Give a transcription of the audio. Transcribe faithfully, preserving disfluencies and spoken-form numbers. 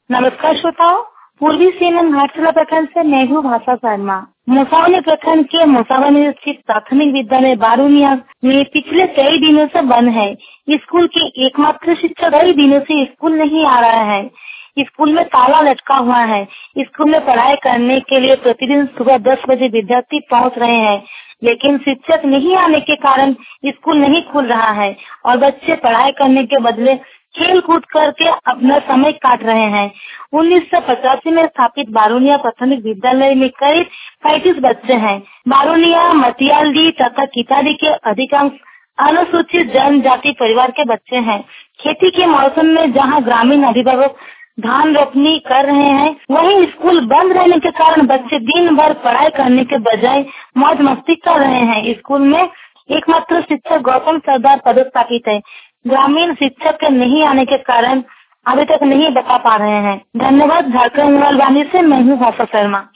नमस्कार श्रोताओं, पूर्वी सिंहभूम घाटशिला प्रखंड से मैं हूँ भाषा शर्मा। मुसावनी प्रखंड के मुसावनी स्थित प्राथमिक विद्यालय बारूनिया में पिछले कई दिनों से बंद है। स्कूल के एकमात्र शिक्षक कई दिनों से स्कूल नहीं आ रहा है। स्कूल में ताला लटका हुआ है। स्कूल में पढ़ाई करने के लिए प्रतिदिन सुबह दस बजे विद्यार्थी पहुंच रहे हैं, लेकिन शिक्षक नहीं आने के कारण स्कूल नहीं खुल रहा है और बच्चे पढ़ाई करने के बदले खेल कूद करके अपना समय काट रहे हैं। उन्नीस सौ पचासी में स्थापित बारूनिया प्राथमिक विद्यालय में करीब पैंतीस बच्चे हैं। बारूनिया, मतियालडी तथा किताडी के अधिकांश अनुसूचित जनजाति परिवार के बच्चे हैं। खेती के मौसम में जहां ग्रामीण अभिभावक धान रोपनी कर रहे हैं, वहीं स्कूल बंद रहने के कारण बच्चे दिन भर पढ़ाई करने के बजाय मौज मस्ती कर रहे हैं। स्कूल में एकमात्र शिक्षक गौतम सरदार पदस्थापित है। ग्रामीण शिक्षक के नहीं आने के कारण अभी तक नहीं बता पा रहे हैं। धन्यवाद। झारखंड वाणी से मैं हूँ भाषा शर्मा।